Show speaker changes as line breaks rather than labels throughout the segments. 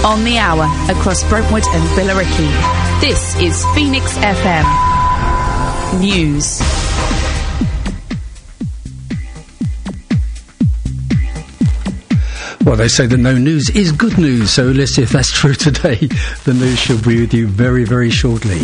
On the hour, across Brentwood and Billericay. This is Phoenix FM News.
Well, they say that no news is good news, so let's see if that's true today. The news shall be with you very, very shortly.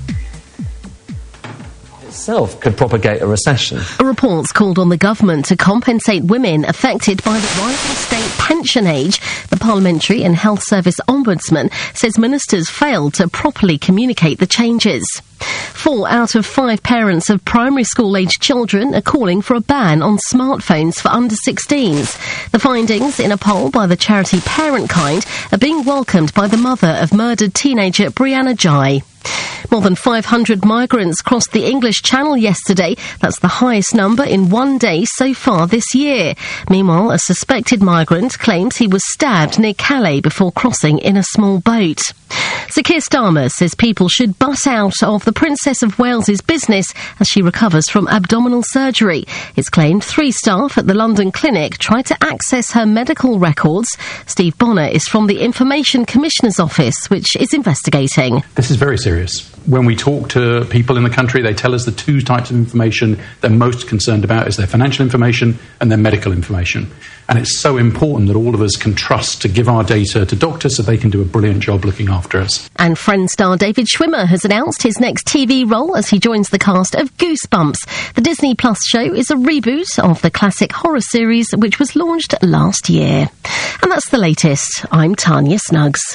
Itself could propagate a recession.
A report's called on the government to compensate women affected by the rising state pension age. The Parliamentary and Health Service Ombudsman says ministers failed to properly communicate the changes. 4 out of 5 parents of primary school-aged children are calling for a ban on smartphones for under 16s. The findings in a poll by the charity Parentkind are being welcomed by the mother of murdered teenager Brianna Jai. More than 500 migrants crossed the English Channel yesterday. That's the highest number in one day so far this year. Meanwhile, a suspected migrant claims he was stabbed near Calais before crossing in a small boat. Sir Keir Starmer says people should butt out of the Princess of Wales's business as she recovers from abdominal surgery. It's claimed 3 staff at the London clinic tried to access her medical records. Steve Bonner is from the Information Commissioner's Office, which is investigating.
This is very serious. When we talk to people in the country, they tell us the 2 types of information they're most concerned about is their financial information and their medical information. And it's so important that all of us can trust to give our data to doctors so they can do a brilliant job looking after us.
And Friends star David Schwimmer has announced his next TV role as he joins the cast of Goosebumps. The Disney Plus show is a reboot of the classic horror series which was launched last year. And that's the latest. I'm Tanya Snuggs.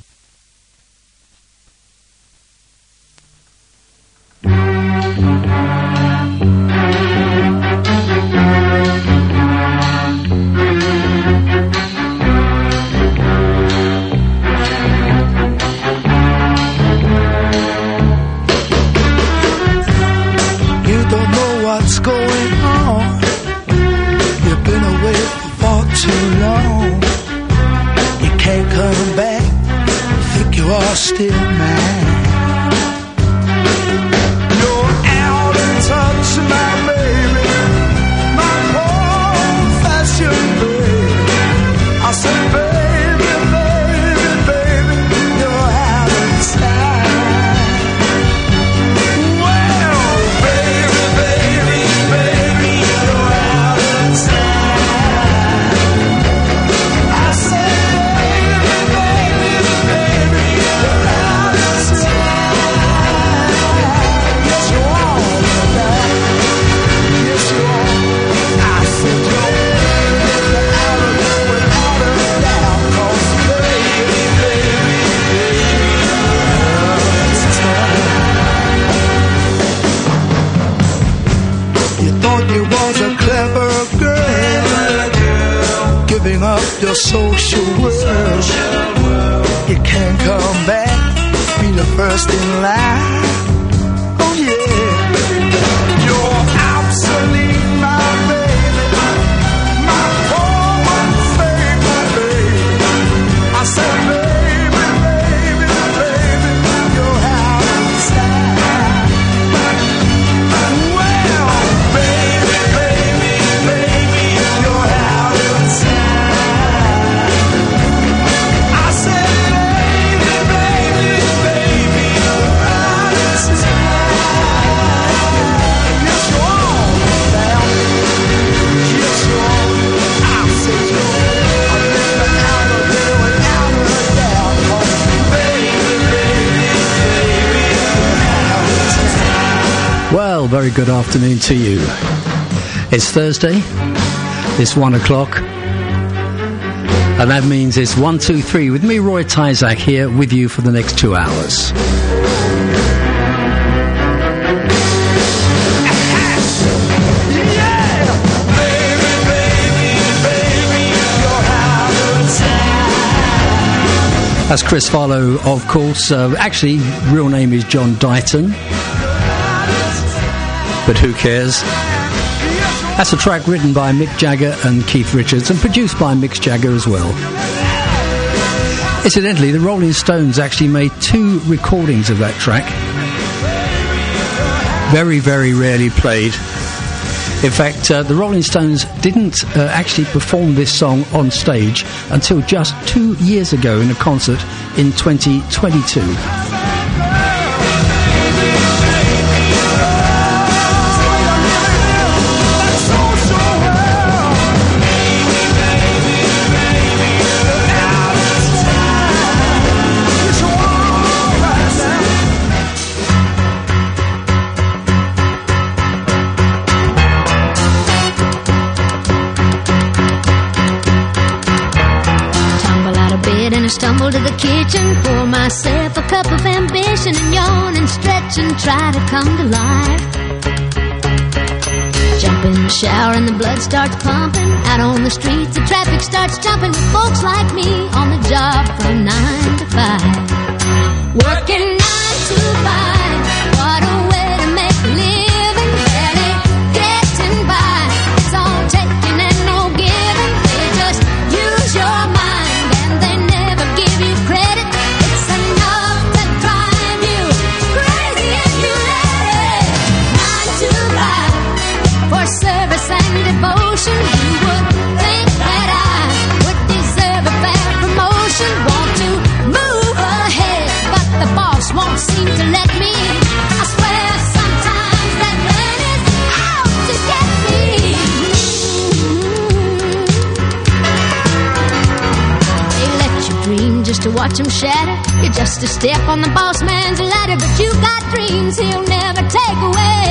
Still mine. You're out of touch, my baby, my old-fashioned baby. I said, baby, baby, baby, you're out of time. Well, baby, baby, baby, you're out of time. I said, baby, baby, baby, you're out of time. Yes, you are, yes, you are. I said, you're out of it without a doubt, 'cause baby, baby, baby, you're out of time. You thought you was a clever girl, giving up your social world. You can't come back, be the first in line. Oh yeah, you're obsolete, my baby, my poor favorite baby. I said, baby, baby, baby, you're out of time. Well, baby, baby, baby, you're out of time. I said, baby, baby, baby, you're out of time. Yes, you are now. Yes, you are. I said, you're out of there without a doubt. 'Cause baby, baby, baby, you're out of time.
Well, very good afternoon to you. It's Thursday. It's 1 o'clock. And that means it's 1, 2, 3 with me, Roy Tyzak, here with you for the next 2 hours. That's Chris Farlow, of course. Actually, real name is John Dighton. But who cares? That's a track written by Mick Jagger and Keith Richards and produced by Mick Jagger as well. Incidentally, the Rolling Stones actually made 2 recordings of that track. Very, very rarely played. In fact, the Rolling Stones didn't actually perform this song on stage until just 2 years ago in a concert in 2022.
Stumble to the kitchen, pour myself a cup of ambition and yawn and stretch and try to come to life. Jump in the shower and the blood starts pumping. Out on the streets the traffic starts jumping with folks like me on the job from 9 to 5. Working 9 to 5, what a way to make a living. Barely getting by, it's all taking and no giving. They just use your mind and they never give you credit. It's enough to drive you crazy if you let it. 9 to 5 for service and devotion. You would think that I would deserve a fair promotion. Want to move ahead, but the boss won't seem to let me. I swear sometimes that man is out to get me. They let you dream just to watch them shatter. You're just a step on the boss man's ladder, but you got dreams he'll never take away.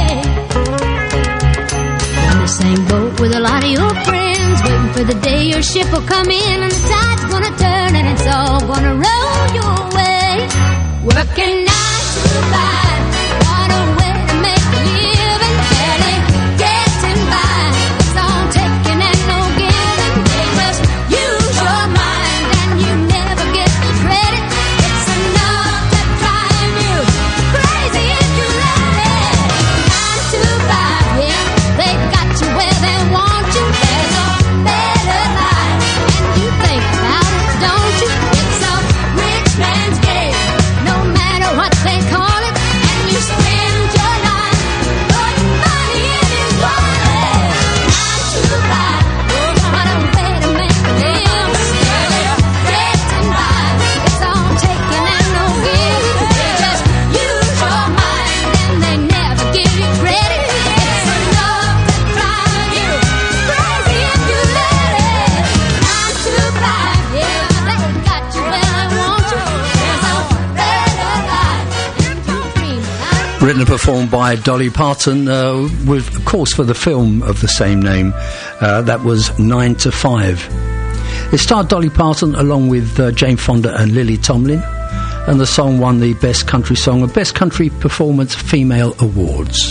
In the same boat with a lot of your friends, waiting for the day your ship will come in and the tide's gonna turn and it's all gonna roll your way. Working 9 to 5, what a way to make a living. Barely getting by, it's all taking and no giving. They just use your mind and you never get the credit. It's enough to drive you crazy if you let it. 9 to 5, yeah, they've got you where they want you. There's a better life, and you think about it, don't you? It's a rich man's game, no matter what they call it. And you spend your life putting money in his wallet. 9 to 5, what a way to make a living. Getting by, it's all taking and no giving. They just use your mind and they never give you credit. It's enough to drive you crazy if you let it. 9 to 5, yeah, they got you where they want you. There's a better life if you dream about.
Written and performed by Dolly Parton, with, of course, for the film of the same name. That was 9 to 5. It starred Dolly Parton along with Jane Fonda and Lily Tomlin, and the song won the Best Country Song and Best Country Performance Female Awards.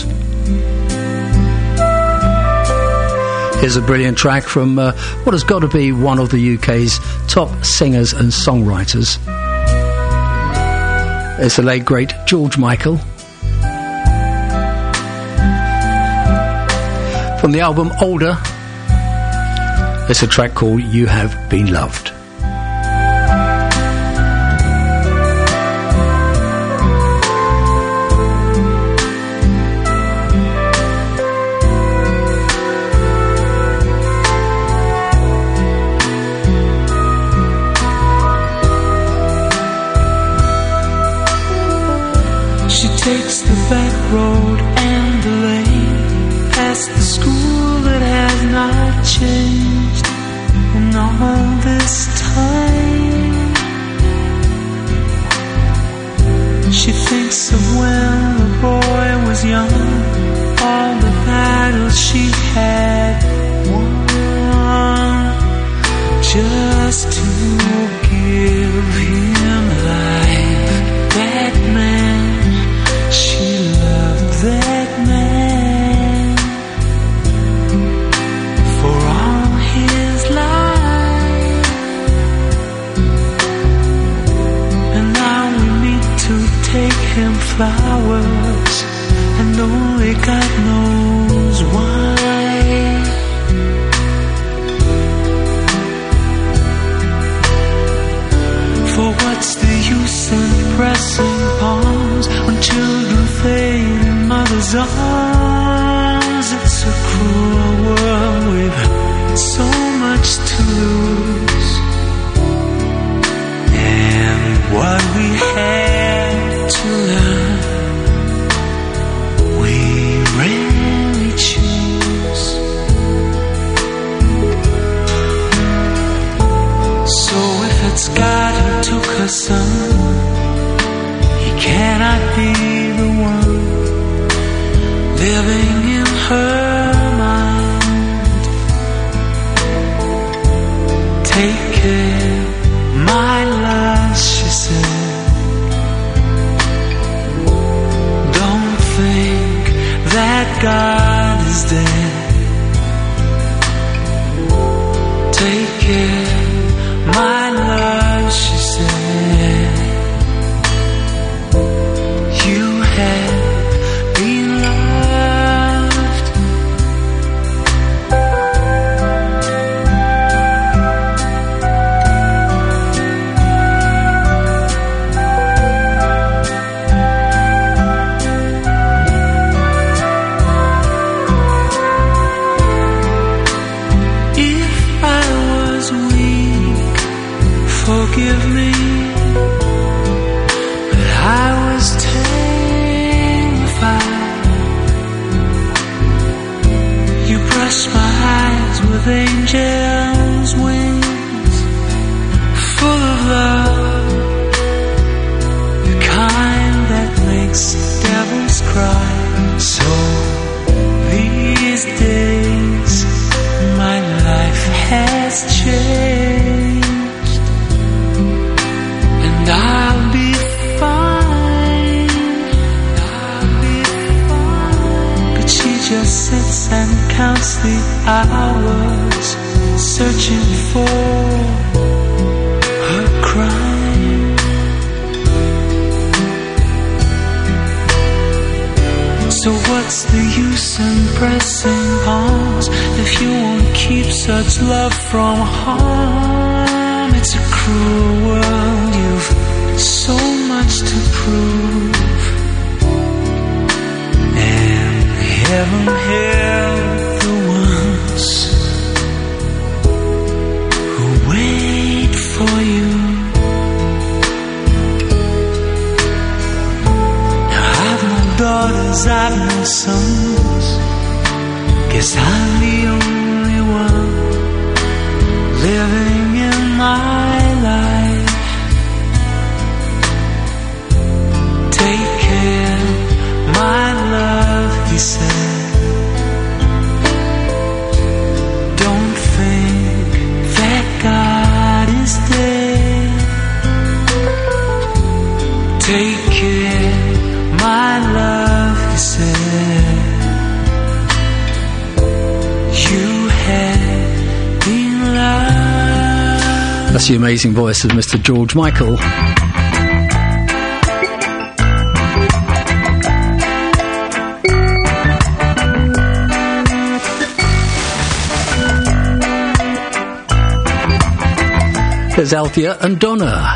Here's a brilliant track from what has got to be one of the UK's top singers and songwriters. It's the late, great George Michael. From the album Older, it's a track called You Have Been Loved.
She takes the back road and the lane, past the school that has not changed in all this time. She thinks of when the boy was young, all the battles she had won, just to give him life. That man, she loved that man for all his life. And now we meet to take him flowers, and only God knows why. For what's the use in pressing palms when children fade in mother's arms? It's a cruel world with so much to lose, and what we had to learn, we rarely choose. So if it's God who took her son, he cannot be the one living in her mind. Take care, my love, she said. Don't think that God is dead. Take care, my love, she said. You have been loved. If I was weak, forgive me, but I was terrified. You brushed my eyes with angels' wings, full of love, the kind that makes devils cry. So these days my life has changed, and I'll be fine. But she just sits and counts the hours, searching for her crime. So what's the use in pressing pawns if you won't keep such love from harm? It's a cruel world, you've so much to prove, and heaven help the ones who wait for you. Now I've no daughters, I've no sons, guess I'm the only one living in my life. Take care, my love, he said. Don't think that God is dead. Take care, my love, he said. You have been loved.
That's the amazing voice of Mr. George Michael. There's Althea and Donna.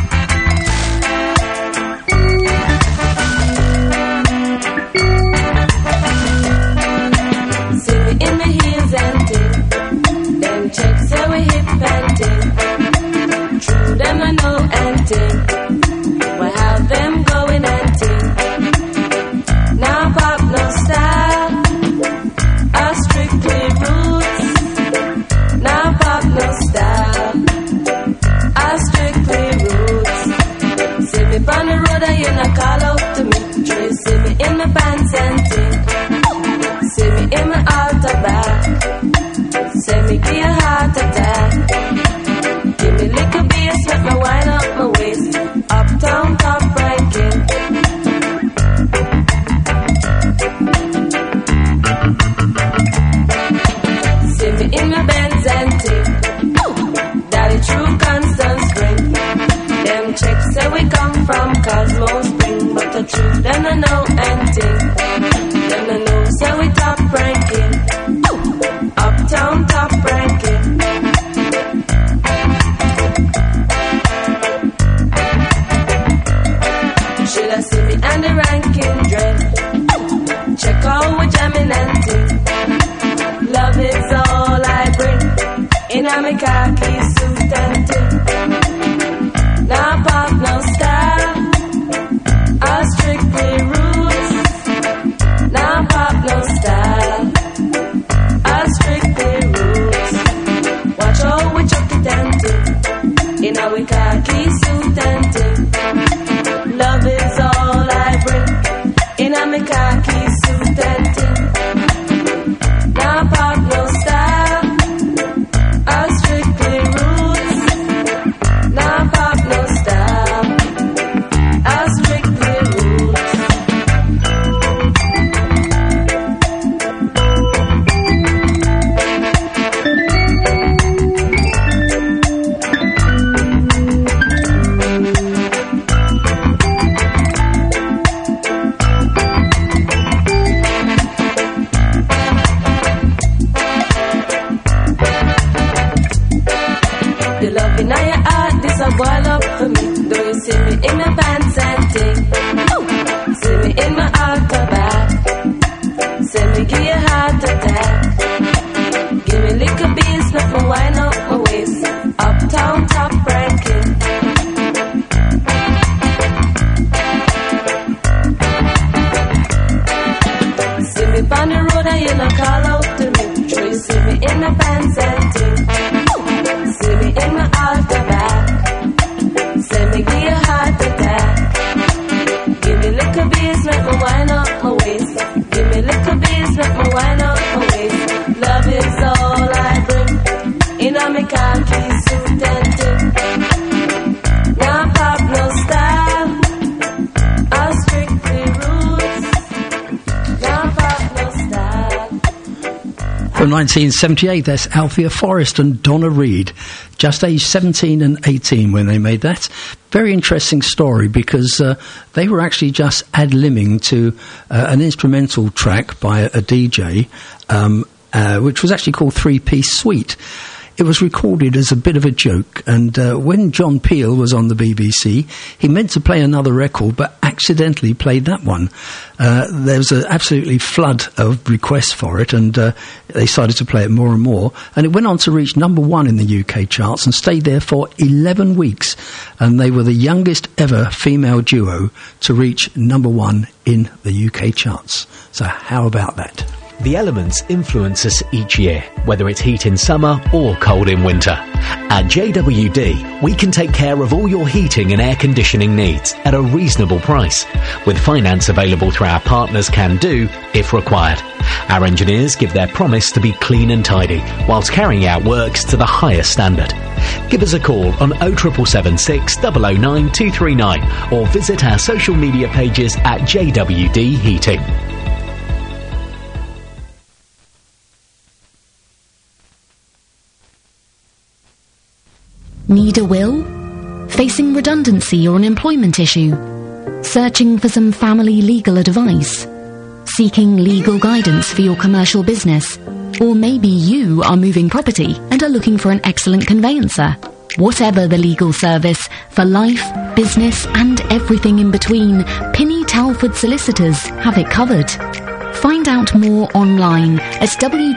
See me in my heels and dip. Them checks say we hip and dip. True them I know and dip. We have them going and dip. Now pop no style. Our strictly roots. Now pop no style. Our strictly roots. See me on the road and you not call out to me. Try see me in my pants and dip. See me in my altar back. Say me give a heart attack. Give me little bass, make me wind up my waist. Uptown top ranking. See me in my Benz and tip. Daddy true constant spring. Them checks say we come from Cosmo Spring, but the truth them I know and think. Them I know say we top ranking. Uptown top ranking. Should I see me and the ranking dread? Check out we jamming and ting. khaki suit and tin. Now pop no style, I strictly roots. Now pop no style, I strictly roots. Watch how we chuck it and tin. In our khaki suit and tin. Love is all I bring. In a me khaki suit and tin. Now pop no style, I strictly roots. Now pop no style, I strictly roots. The love in your heart, this a boil up for me. Do you see me in my pants and ting? See me in my heart back. Say me give you heart attack. Give me little beans, let me wind up my waist. Uptown top ranking. See me on the road and you no call out to me. Do you see me in my pants and ting? See me in my heart back. Say me give you heart attack. Give me little beans, let me wind up my waist. Give me little beans, let me wind up my waist. Love is all I bring. In a me khaki suit and tin. Now pop no style, I strictly roots. Now pop no style.
From 1978, that's Althea Forrest and Donna Reed, just aged 17 and 18 when they made that. Very interesting story because they were actually just ad-libbing to an instrumental track by a DJ, which was actually called 3-Piece Suite. It was recorded as a bit of a joke, and when John Peel was on the BBC, he meant to play another record, but accidentally played that one. There was an absolutely flood of requests for it, and they started to play it more and more, and it went on to reach number 1 in the UK charts and stayed there for 11 weeks, and they were the youngest ever female duo to reach number 1 in the UK charts. So how about that?
The elements influence us each year, whether it's heat in summer or cold in winter. At JWD, we can take care of all your heating and air conditioning needs at a reasonable price, with finance available through our partners Can Do if required. Our engineers give their promise to be clean and tidy, whilst carrying out works to the highest standard. Give us a call on 07776 009 239 or visit our social media pages at JWD Heating.
Need a will? Facing redundancy or an employment issue? Searching for some family legal advice? Seeking legal guidance for your commercial business? Or maybe you are moving property and are looking for an excellent conveyancer? Whatever the legal service, for life, business and everything in between, Pinny Talford Solicitors have it covered. Find out more online at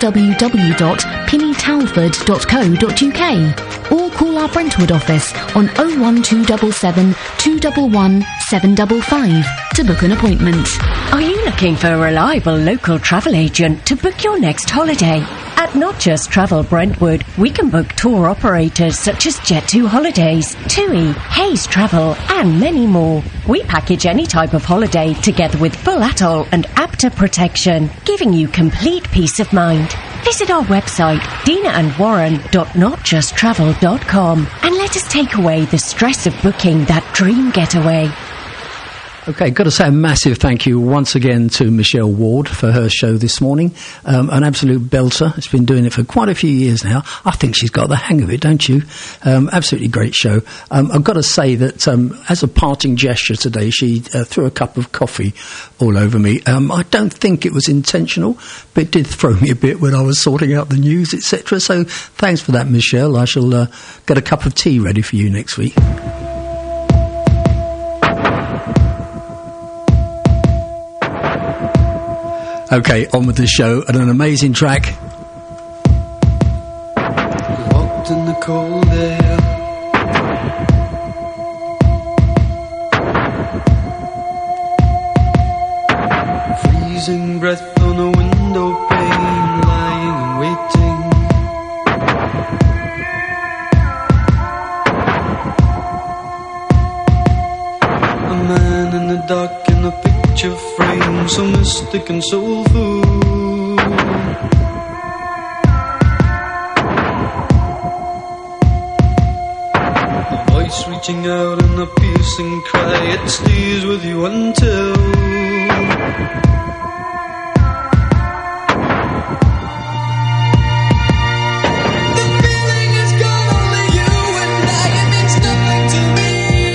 www.pinnytalford.co.uk or call our Brentwood office on 01277 211 755 to book an appointment.
Are you looking for a reliable local travel agent to book your next holiday? At Not Just Travel Brentwood, we can book tour operators such as Jet2 Holidays, TUI, Hayes Travel, and many more. We package any type of holiday together with full atoll and APTA protection, giving you complete peace of mind. Visit our website, dinaandwarren.notjusttravel.com, and let us take away the stress of booking that dream getaway.
Okay, got to say a massive thank you once again to Michelle Ward for her show this morning. An absolute belter. It's been doing it for quite a few years now. I think she's got the hang of it, don't you? Absolutely great show. I've got to say that as a parting gesture today, she threw a cup of coffee all over me. I don't think it was intentional, but it did throw me a bit when I was sorting out the news, etc. So thanks for that, Michelle. I shall get a cup of tea ready for you next week. Okay, on with the show and an amazing track.
Walked in the cold air. Freezing breath on a window pane, lying and waiting. A man in the dark in a picture frame, so mystic and soulful. Reaching out in a piercing cry, it stays with you until the feeling is gone, only you and I, it means nothing to me.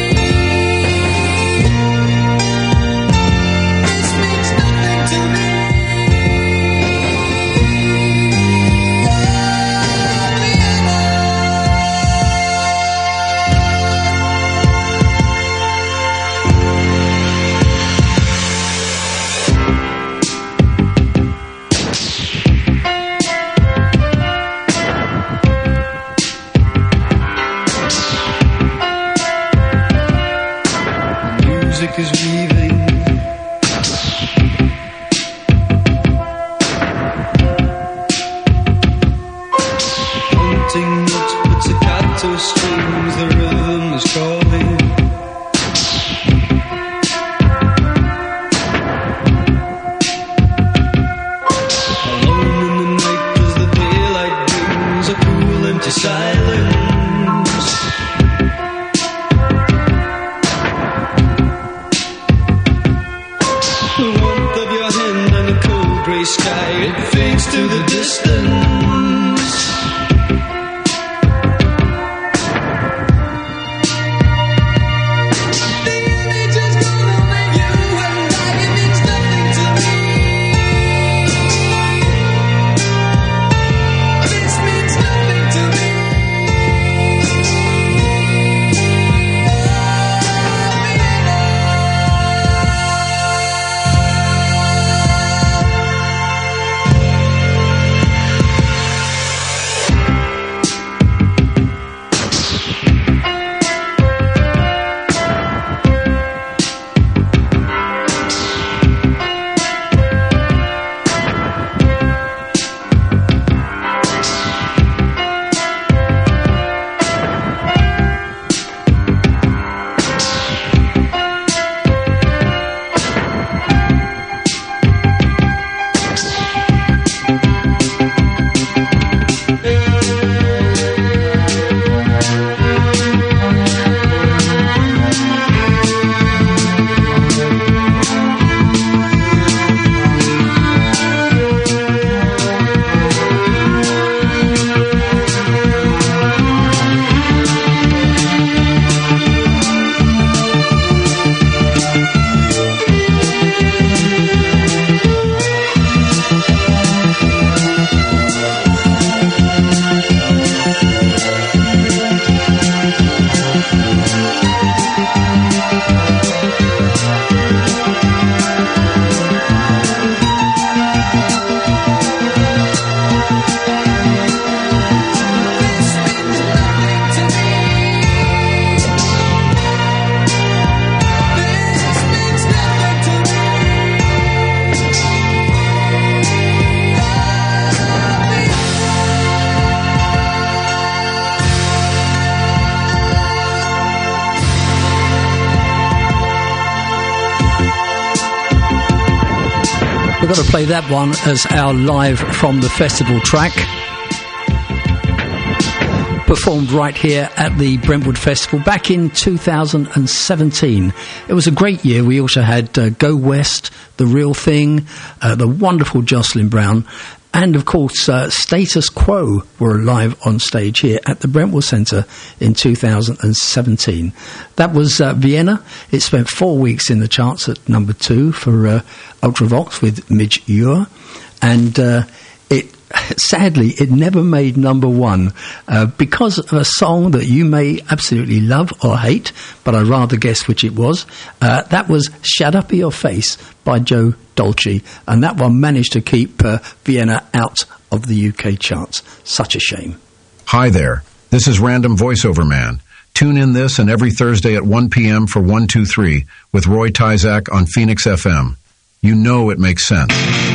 This means nothing to me. Music is weaving, haunting notes, pizzicato strings, the rhythm is calling. Alone in the night as the daylight brings a cool empty silence. Sky, it fades to the distance. The image is gone, only you and I, it means nothing to me. This means nothing to me.
We're going to play that one as our live from the festival track. Performed right here at the Brentwood Festival back in 2017. It was a great year. We also had Go West, The Real Thing, the wonderful Jocelyn Brown, and of course Status Quo were live on stage here at the Brentwood Centre in 2017. That was Vienna. It spent 4 weeks in the charts at number 2 for Ultravox with Midge Ure, and sadly, it never made number 1 because of a song that you may absolutely love or hate, but I'd rather guess which it was. That was Shut Up Your Face by Joe Dolce, and that one managed to keep Vienna out of the UK charts. Such a shame.
Hi there. This is Random Voiceover Man. Tune in this and every Thursday at 1 p.m. for 123 with Roy Tyzak on Phoenix FM. You know it makes sense.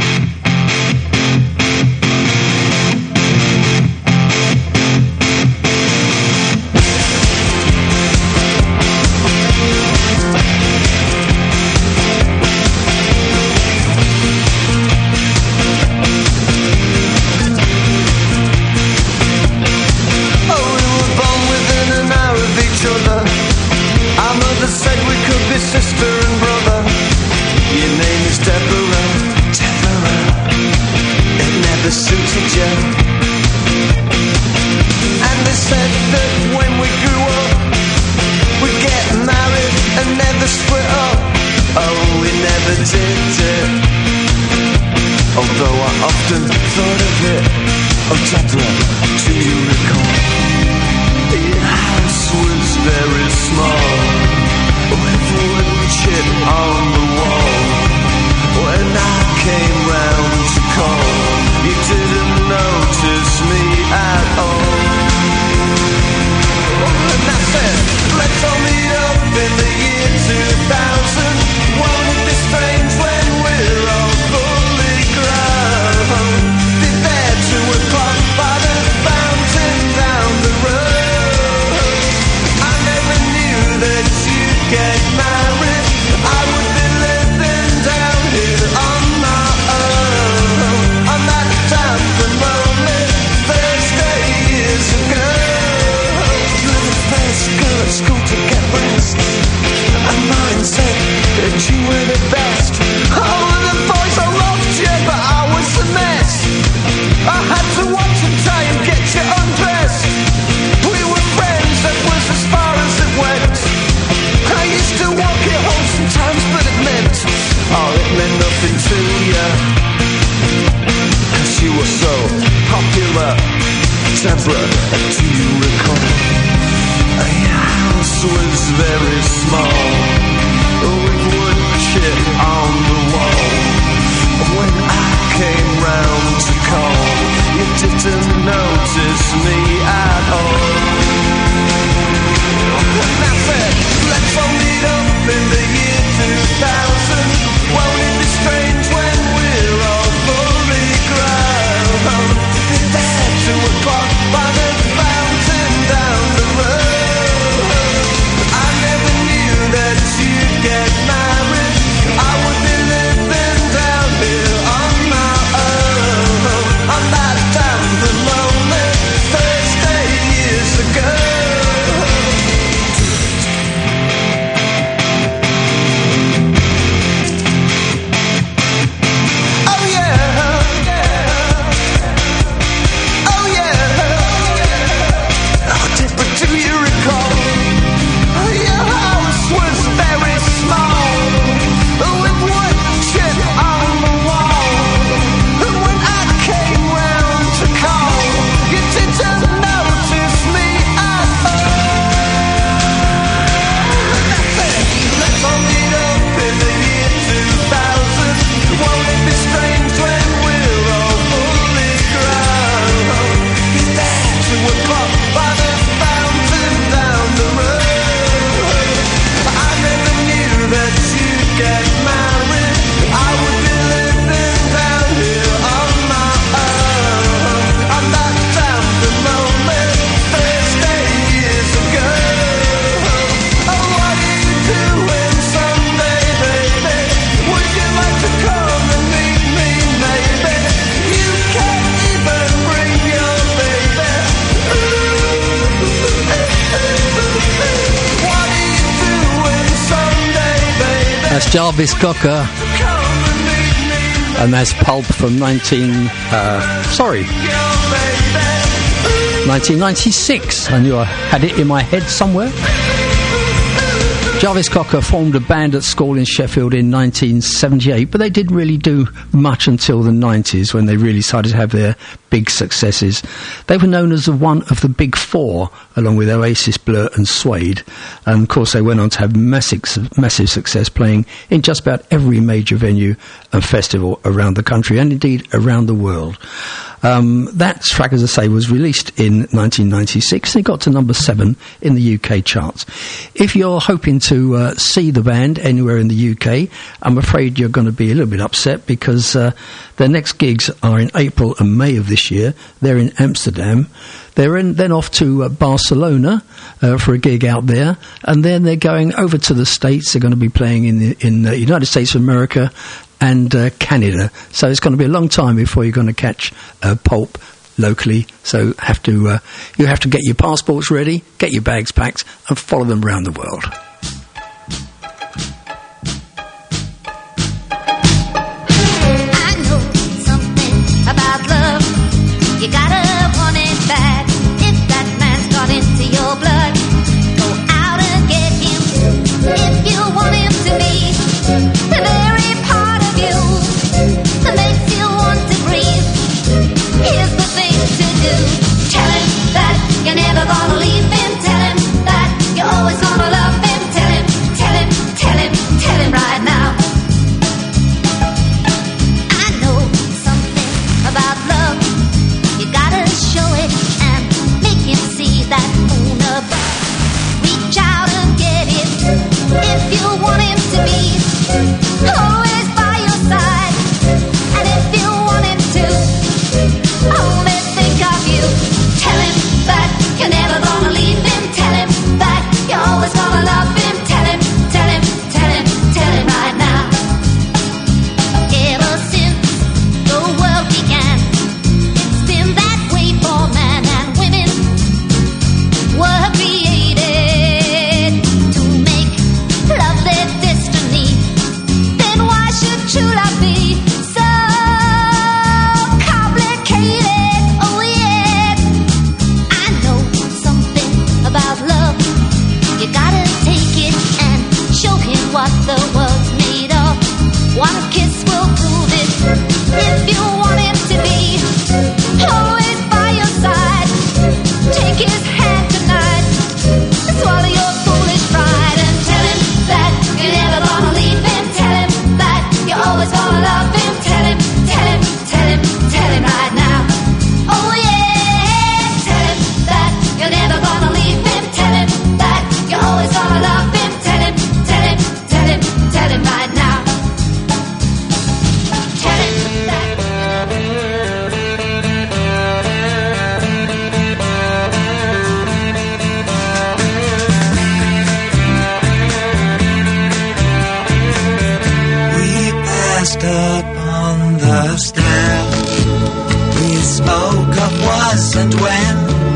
Jarvis Cocker, and that's Pulp from 1996. I knew I had it in my head somewhere. Jarvis Cocker formed a band at school in Sheffield in 1978, but they didn't really do much until the 90s when they really started to have their big successes. They were known as one of the big four, along with Oasis, Blur and Suede. And of course they went on to have massive success playing in just about every major venue and festival around the country and indeed around the world. That track, as I say, was released in 1996. It got to number 7 in the UK charts. If you're hoping to see the band anywhere in the UK, I'm afraid you're going to be a little bit upset because their next gigs are in April and May of this year. They're in Amsterdam. They're then off to Barcelona for a gig out there, and then they're going over to the States. They're going to be playing in the United States of America and Canada. So it's going to be a long time before you're going to catch Pulp locally. So you have to get your passports ready, get your bags packed, and follow them around the world.
I know something about love. You gotta want it bad. If that man's got into your blood, go out and get him. If you want him to be the very part of you that makes you want to breathe, here's the thing to do. Tell him that you're never gonna leave him. Tell him that you're always gonna love him. Tell him, tell him, tell him, tell him right now. I know something about love. You gotta show it and make him see that moon above. Reach out and get it if you want him to be always by your side. And if you want him to only think of you, tell him that you're never gonna leave him. Tell him that you're always gonna love him. Tell him, tell him, tell him, tell him right now. Ever since the world began, it's been that way for man and women were created to make love their destiny. Then why should true love be so complicated? Oh yeah, I know something about love. You gotta take it and show him what the world's made of. One kiss will prove it. If you want him to be always by your side, take his hand tonight, swallow your foolish pride, and tell him that you're never gonna leave him. Tell him that you're always gonna love him. Tell him, tell him, tell him, tell him right now. Oh yeah, tell him that you're never gonna leave him. Tell him that you're always gonna love him. Tell him, tell him, tell him, tell him right now. Tell him that.
We passed up on the stair. We spoke of was and when,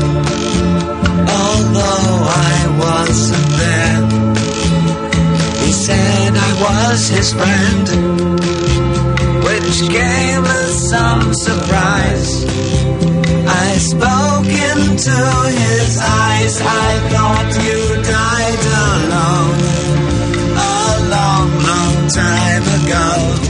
although I wasn't there. He said I was his friend, which came as some surprise. I spoke into his eyes. I thought you died alone a long, long time ago.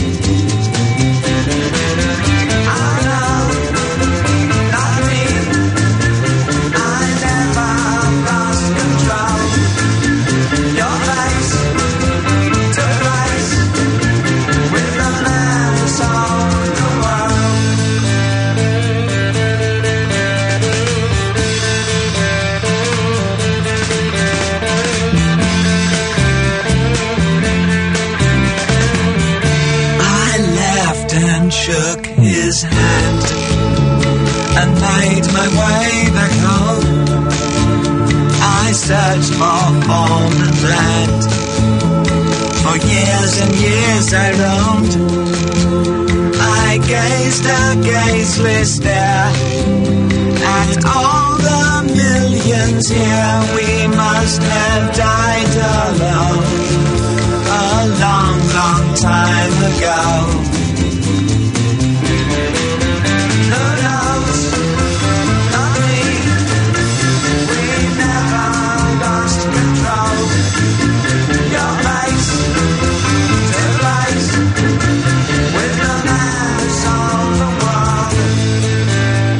I know, not me. I never lost control. Your face took place with the man who sold the world. I laughed and shook his hand and made my way back home. I searched for form and land. For years and years I roamed. I gazed a gazeless stare at all the millions here. We must have died alone a long, long time ago. Who knows? Not me. We never lost control. Your face took place with the man who sold the world.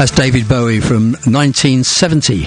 That's David Bowie from 1970.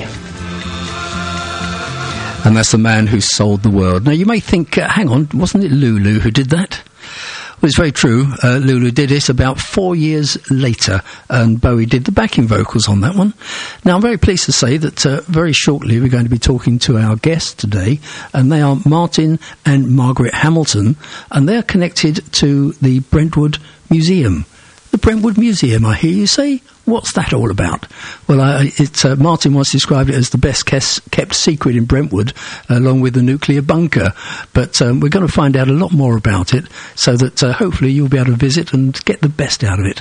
And that's the man who sold the world. Now, you may think, hang on, wasn't it Lulu who did that? Well, it's very true. Lulu did it about 4 years later, and Bowie did the backing vocals on that one. Now, I'm very pleased to say that very shortly we're going to be talking to our guests today, and they are Martin and Margaret Hamilton, and they're connected to the Brentwood Museum. The Brentwood Museum, I hear you say? What's that all about? Well, Martin once described it as the best kept secret in Brentwood, along with the nuclear bunker. But we're going to find out a lot more about it, so that hopefully you'll be able to visit and get the best out of it.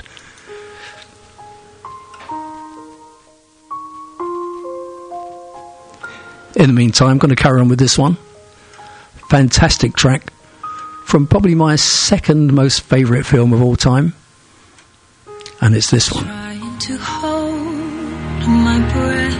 In the meantime, I'm going to carry on with this one. Fantastic track from probably my second most favourite film of all time. And it's this one.
Trying to hold my breath.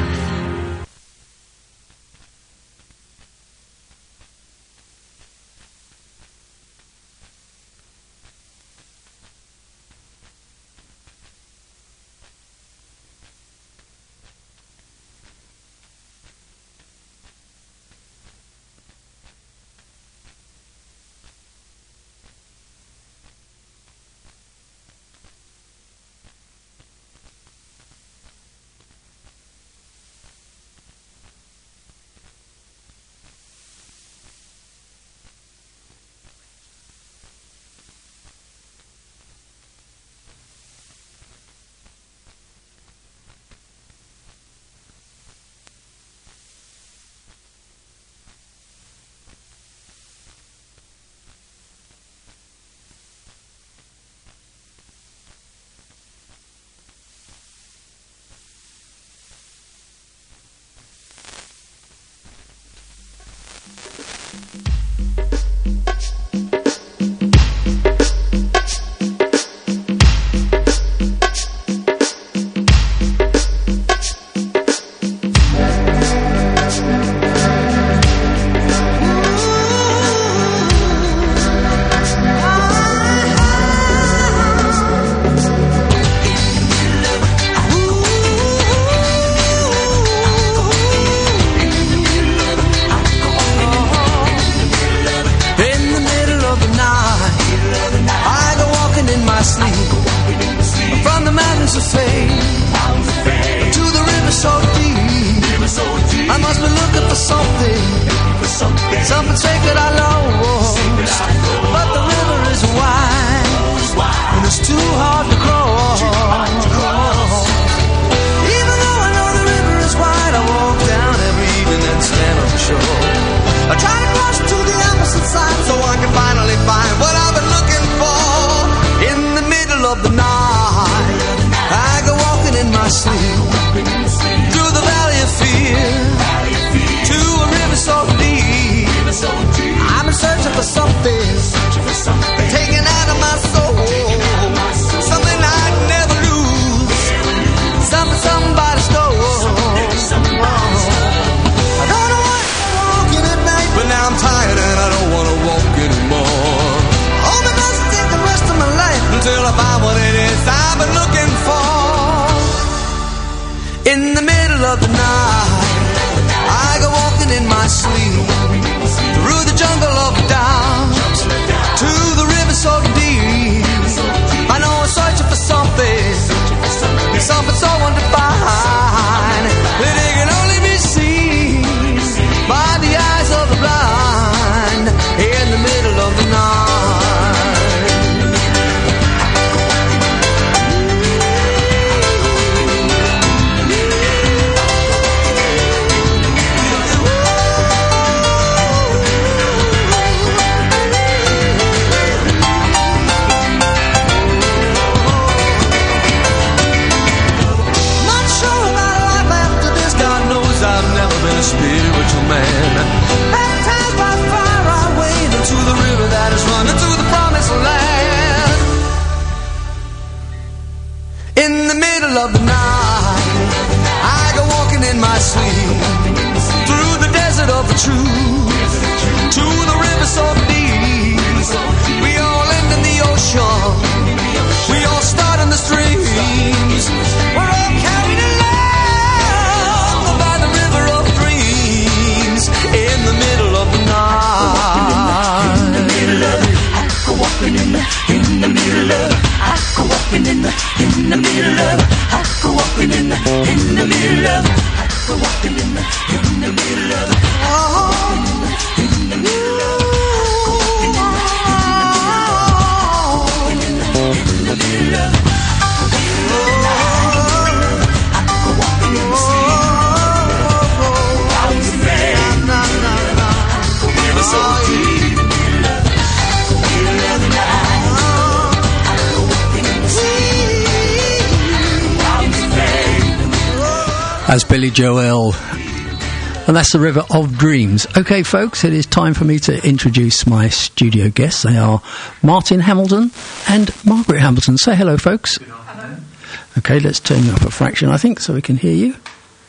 We all start in the streams. We're all carrying walking in the middle of. I go walking in the middle of. I go walking in the middle of. Oh, in the middle of. In the middle of.
As Billy Joel, and that's the River of Dreams. Okay, folks, it is time for me to introduce my studio guests. They are Martin Hamilton and Margaret Hamilton. Say hello, folks. Hello. Okay, let's turn you up a fraction, I think, so we can hear you.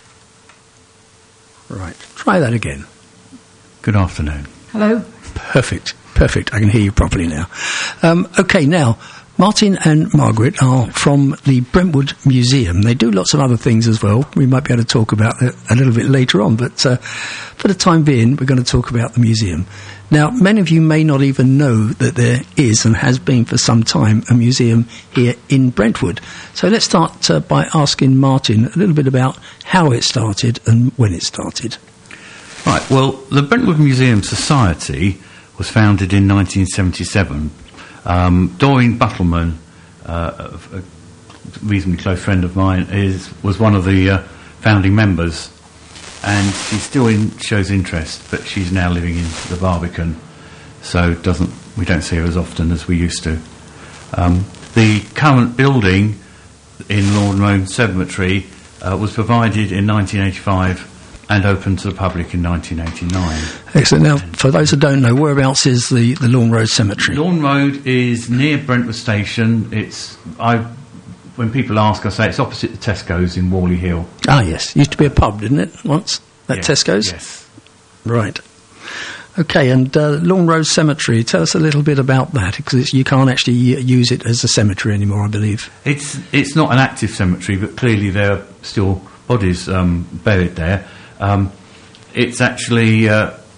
Right, try that again.
Good afternoon.
Hello.
Perfect. I can hear you properly now. Okay, now, Martin and Margaret are from the Brentwood Museum. They do lots of other things as well. We might be able to talk about it a little bit later on, but for the time being, we're going to talk about the museum. Now, many of you may not even know that there is and has been for some time a museum here in Brentwood. So let's start by asking Martin a little bit about how it started and when it started.
Right, well, the Brentwood Museum Society was founded in 1977. Doreen Buttleman, a reasonably close friend of mine, was one of the founding members, and she still shows interest, but she's now living in the Barbican, so we don't see her as often as we used to. The current building in Lawn Road Cemetery was provided in 1985 and opened to the public in 1989.
Excellent. Now, for those who don't know, whereabouts is the Lawn Road Cemetery?
Lawn Road is near Brentwood Station. When people ask, I say it's opposite the Tesco's in Worley Hill.
Ah, yes. Used to be a pub, didn't it, once? That
yes,
Tesco's?
Yes.
Right. Okay, and Lawn Road Cemetery, tell us a little bit about that, because you can't actually use it as a cemetery anymore, I believe.
It's not an active cemetery, but clearly there are still bodies buried there. It's actually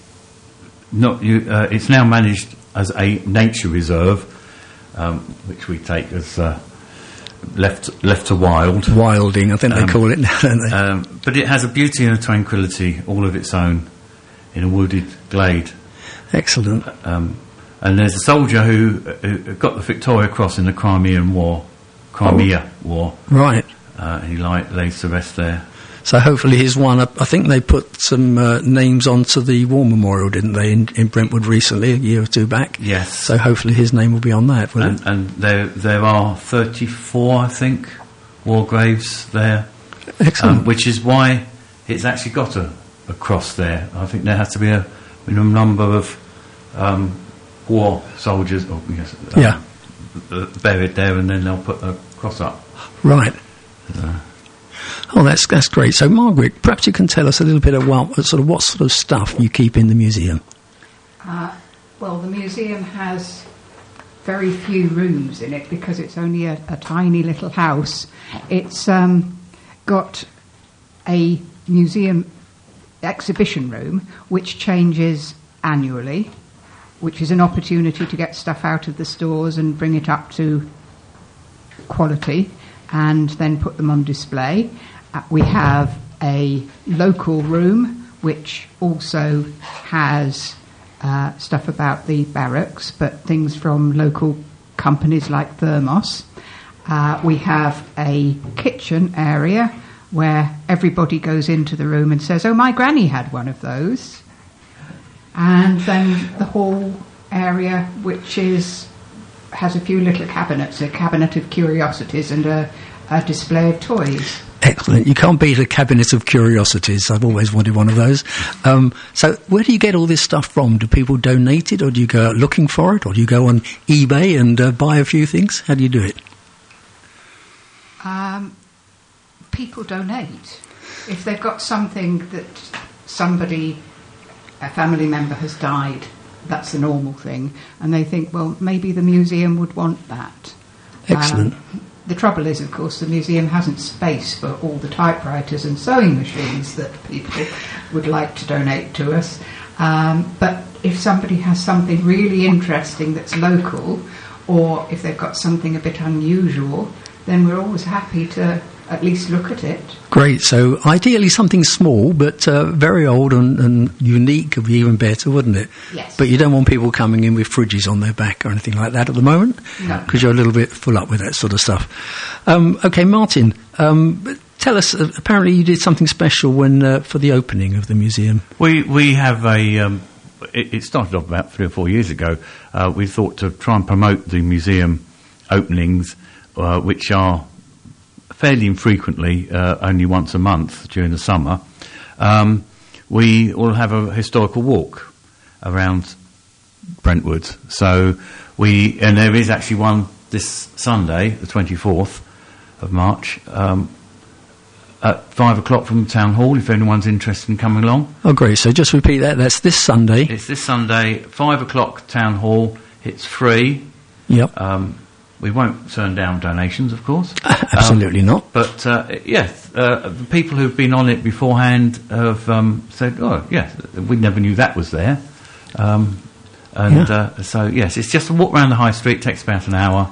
it's now managed as a nature reserve, which we take as left to wild.
Wilding, I think they call it now, don't they?
But it has a beauty and a tranquility all of its own in a wooded glade.
Excellent.
And there's a soldier who got the Victoria Cross in the Crimea War.
Right.
He lays to rest there.
So hopefully he's one. I think they put some names onto the War Memorial, didn't they, in Brentwood recently, a year or two back?
Yes.
So hopefully his name will be on that, will it?
And there are 34, I think, war graves there.
Excellent.
Which is why it's actually got a cross there. I think there has to be a minimum number of war soldiers buried there, and then they'll put a cross up.
Right. Oh, that's great. So, Margaret, perhaps you can tell us a little bit about what sort of stuff you keep in the museum.
Well, the museum has very few rooms in it because it's only a tiny little house. It's got a museum exhibition room which changes annually, which is an opportunity to get stuff out of the stores and bring it up to quality and then put them on display. We have a local room which also has stuff about the barracks, but things from local companies like Thermos. We have a kitchen area where everybody goes into the room and says, "Oh, my granny had one of those." And then the hall area, which has a few little cabinets, a cabinet of curiosities and a display of toys.
Excellent. You can't beat a cabinet of curiosities. I've always wanted one of those. So where do you get all this stuff from? Do people donate it, or do you go out looking for it, or do you go on eBay and buy a few things? How do you do it?
People donate. If they've got something that a family member has died, that's the normal thing, and they think, well, maybe the museum would want that.
Excellent.
The trouble is, of course, the museum hasn't space for all the typewriters and sewing machines that people would like to donate to us. But if somebody has something really interesting that's local, or if they've got something a bit unusual, then we're always happy to at least look at it.
Great. So ideally something small, but very old and unique would be even better, wouldn't it?
Yes.
But you don't want people coming in with fridges on their back or anything like that at the moment?
No.
Because you're a little bit full up with that sort of stuff. Okay, Martin, tell us, apparently you did something special when for the opening of the museum.
We have a... it started off about 3 or 4 years ago. We thought to try and promote the museum openings, which are fairly infrequently, only once a month during the summer. We will have a historical walk around Brentwood. So and there is actually one this Sunday, the 24th of March, at 5 o'clock from the Town Hall, if anyone's interested in coming along.
Oh, great. So just repeat that. That's this Sunday.
It's this Sunday, 5 o'clock, Town Hall. It's free.
Yep.
We won't turn down donations, of course.
Absolutely not.
But, yes, the people who've been on it beforehand have said, oh, yes, we never knew that was there. So, yes, it's just a walk around the high street, takes about an hour.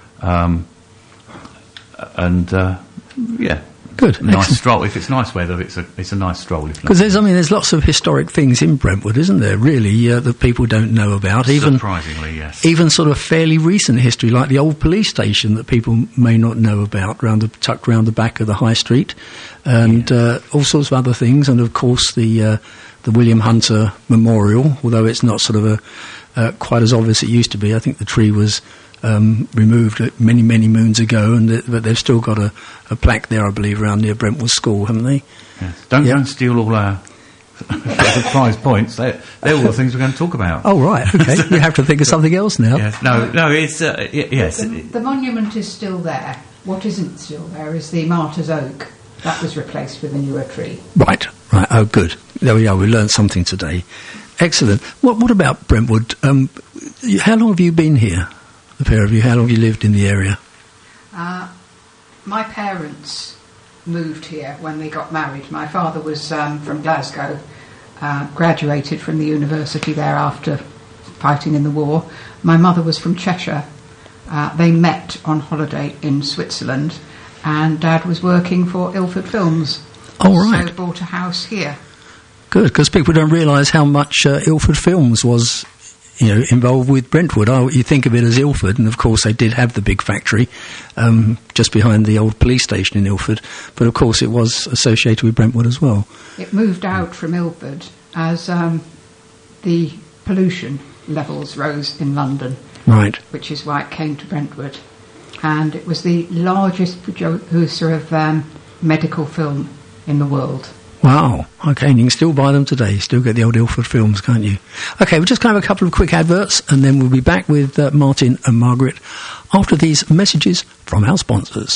Yeah.
Good.
Nice
Excellent.
stroll. If it's nice weather, it's a nice stroll.
Because there's lots of historic things in Brentwood, isn't there? Really, that people don't know about. Even
surprisingly, yes.
Even sort of fairly recent history, like the old police station that people may not know about, tucked around the back of the high street, and all sorts of other things. And of course, the William Hunter Memorial, although it's not sort of quite as obvious as it used to be. I think the tree was removed many, many moons ago, but they've still got a plaque there, I believe, around near Brentwood School, haven't they?
Yes. Don't go and steal all our prize points. They're all the things we're going to talk about.
Oh, right, okay. You have to think of something else now.
Yes. No, it's... yes.
The monument is still there. What isn't still there is the Martyr's Oak. That was replaced with a newer tree.
Right. Oh, good. There we are. We learned something today. Excellent. What about Brentwood? How long have you been here? The pair of you, how long have you lived in the area?
My parents moved here when they got married. My father was from Glasgow, graduated from the university there after fighting in the war. My mother was from Cheshire. They met on holiday in Switzerland, and Dad was working for Ilford Films.
Oh, right.
So bought a house here.
Good, because people don't realise how much Ilford Films was involved with Brentwood. You think of it as Ilford, and of course they did have the big factory just behind the old police station in Ilford, but of course it was associated with Brentwood as well.
It moved out from Ilford as the pollution levels rose in London,
right? Which
is why it came to Brentwood, and it was the largest producer of medical film in the world.
Wow, okay, and you can still buy them today. Still get the old Ilford Films, can't you? Okay, we're just going to have a couple of quick adverts, and then we'll be back with Martin and Margaret after these messages from our sponsors.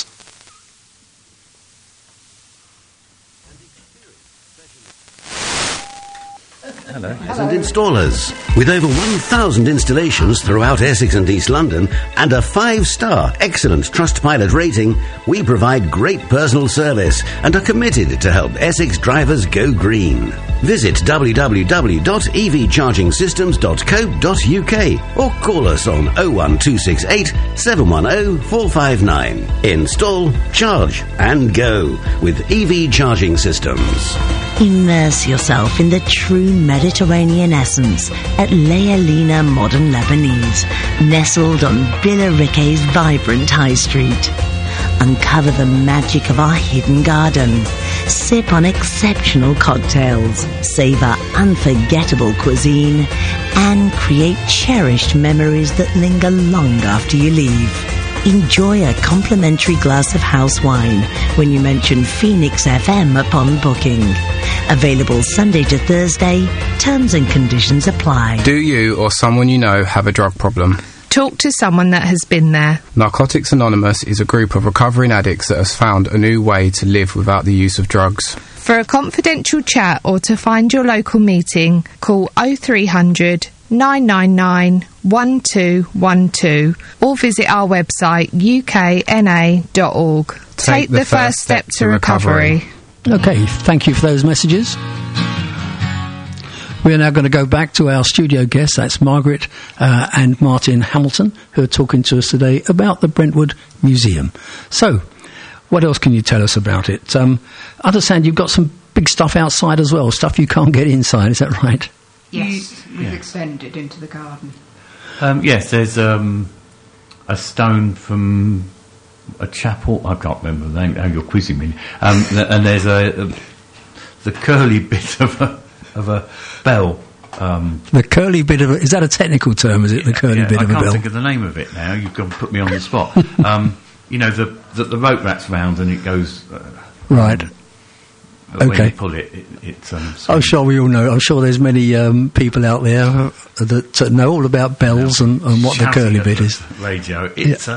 Hello. And installers. With over 1,000 installations throughout Essex and East London and a 5-star excellent Trustpilot rating, we provide great personal service and are committed to help Essex drivers go green. Visit www.evchargingsystems.co.uk or call us on 01268 710 459. Install, charge and go with EV Charging Systems.
Immerse yourself in the true Mediterranean essence at Lealina Modern Lebanese, nestled on Billericay's vibrant high street. Uncover the magic of our hidden garden. Sip on exceptional cocktails, savor unforgettable cuisine, and create cherished memories that linger long after you leave. Enjoy a complimentary glass of house wine when you mention Phoenix FM upon booking. Available Sunday to Thursday. Terms and conditions apply.
Do you or someone you know have a drug problem?
Talk to someone that has been there.
Narcotics Anonymous is a group of recovering addicts that has found a new way to live without the use of drugs.
For a confidential chat or to find your local meeting, call 0300 999 1212 or visit our website ukna.org. Take the first step to recovery.
Okay, thank you for those messages. We are now going to go back to our studio guests. That's Margaret and Martin Hamilton, who are talking to us today about the Brentwood Museum. So, what else can you tell us about it? I understand you've got some big stuff outside as well, stuff you can't get inside, is that right?
Yes, we've extended into the garden.
Yes, there's a stone from a chapel. I can't remember the name. How you're quizzing me. And there's the curly bit of a bell.
The curly bit of is that a technical term? Is it the curly bit of a bell?
I can't think of the name of it now. You've got to put me on the spot. You know, the rope wraps round and it goes.
Right.
When
Okay.
you pull it,
I'm sure we all know. I'm sure there's many people out there that know all about bells and what the curly bit is.
Radio. It's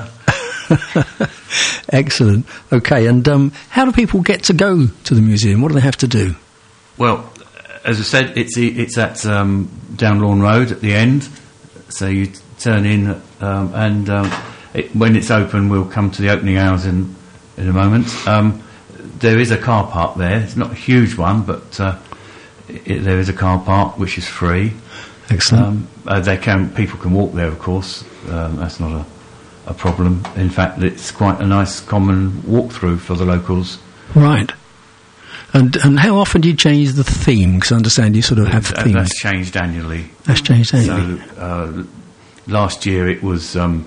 Excellent. Okay, and how do people get to go to the museum? What do they have to do?
Well, as I said, it's at Down Lawn Road at the end. So you turn in, and when it's open, we'll come to the opening hours in a moment. There is a car park there. It's not a huge one, but there is a car park which is free.
Excellent.
People can walk there, of course. That's not a problem. In fact, it's quite a nice common walkthrough for the locals.
Right. And how often do you change the theme? Because I understand you sort of have themes.
That's changed annually.
That's changed annually.
So last year it was the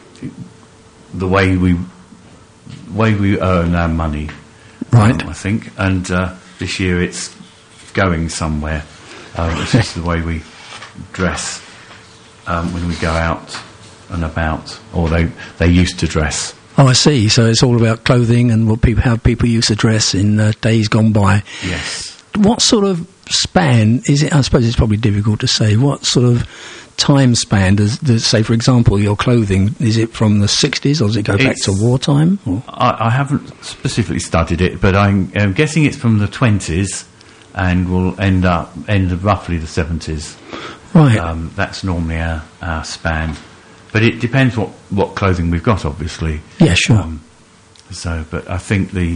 way we earn our money.
Right.
I think. And this year it's going somewhere. It's just the way we dress when we go out and about, or they used to dress.
Oh, I see. So it's all about clothing and how people used to dress in days gone by.
Yes.
What sort of span is it? I suppose it's probably difficult to say. What sort of time span does say, for example, your clothing, is it from the 60s or does it go back to wartime? Or?
I haven't specifically studied it, but I'm guessing it's from the 20s and will end roughly the 70s.
Right.
That's normally our span. But it depends what clothing we've got, obviously.
Yeah, sure.
But I think the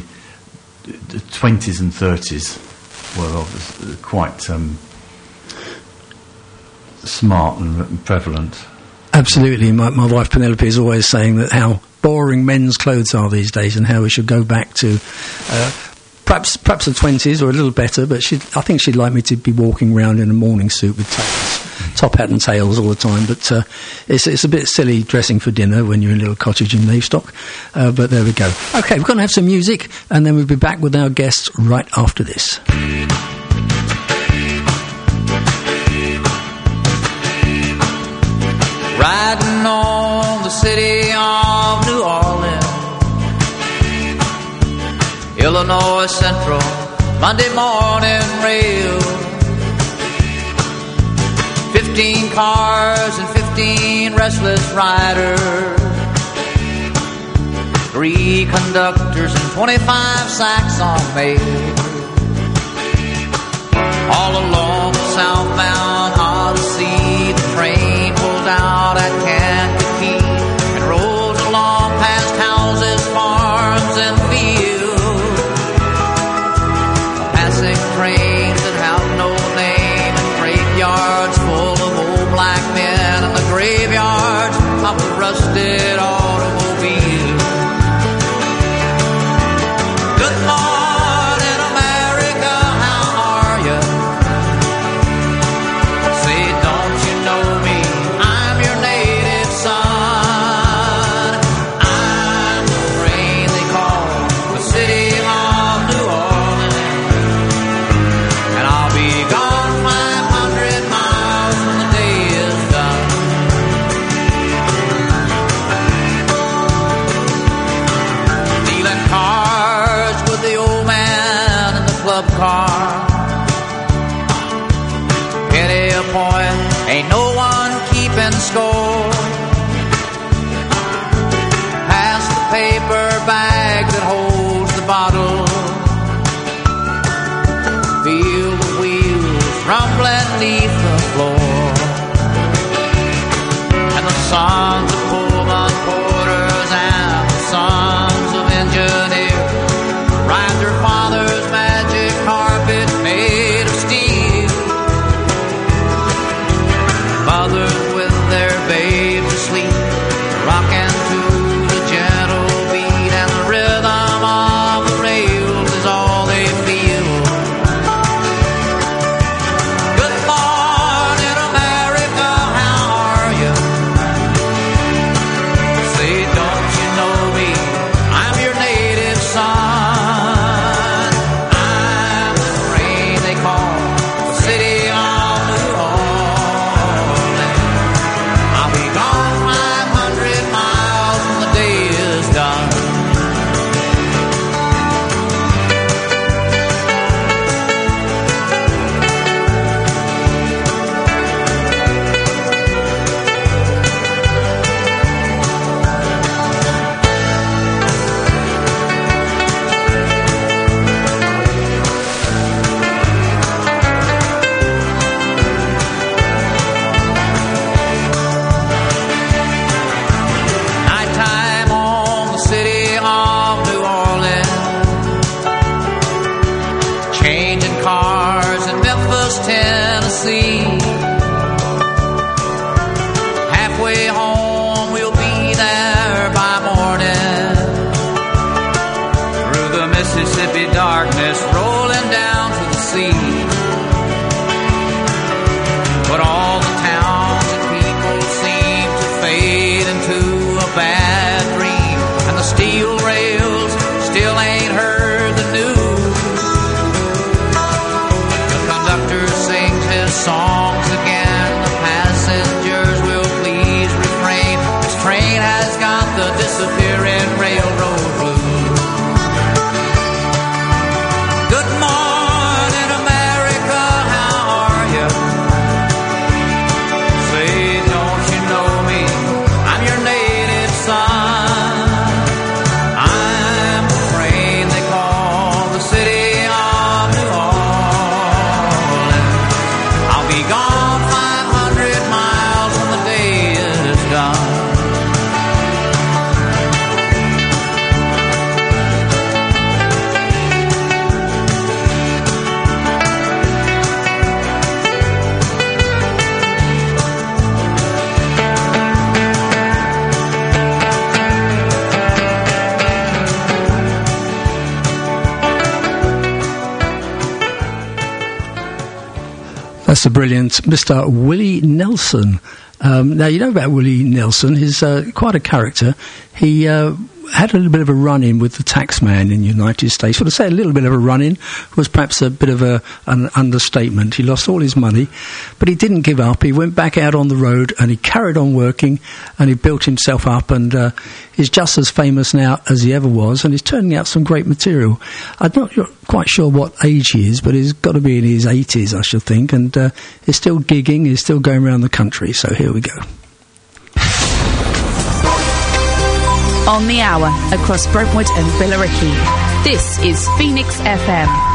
20s and 30s were obviously quite smart and prevalent.
Absolutely. My wife Penelope is always saying that how boring men's clothes are these days and how we should go back to perhaps the 20s or a little better, but I think she'd like me to be walking around in a morning suit with top hat and tails all the time, but it's a bit silly dressing for dinner when you're in a little cottage in Navestock, but there we go. Okay, we're going to have some music and then we'll be back with our guests right after this.
Riding on the city of New Orleans, Illinois Central, Monday morning rail. 15 cars and 15 restless riders, 3 conductors and 25 sacks on mail. All along the southbound Odyssey, the train pulls out at Kankakee and rolls along past houses, farms, and fields. Passing trains that have no name and graveyards full of old black men and the graveyards of the rusted automobile. Good morning, America, how are you? Say, don't you know me? I'm your native son. I'm the rain they call the city of New Orleans, and I'll be gone 500 miles when the day is done. Dealing cards with the old man in the club car. Penny a point, ain't no one keeping score. Pass the paper bag that holds the bottle. Feel the wheels rumbling beneath the floor. And the sons of Pullman porters and the sons of engineers ride their father's magic carpet
That's the brilliant Mr. Willie Nelson. Now, you know about Willie Nelson. He's quite a character. He had a little bit of a run-in with the taxman in the United States. Well, to say a little bit of a run-in was perhaps a bit of an understatement. He lost all his money, but he didn't give up. He went back out on the road and he carried on working, and he built himself up, and is just as famous now as he ever was, and he's turning out some great material. I'm not quite sure what age he is, but he's got to be in his 80s, I should think, and he's still gigging, he's still going around the country, so here we go.
On the hour, across Brentwood and Billericay, this is Phoenix FM.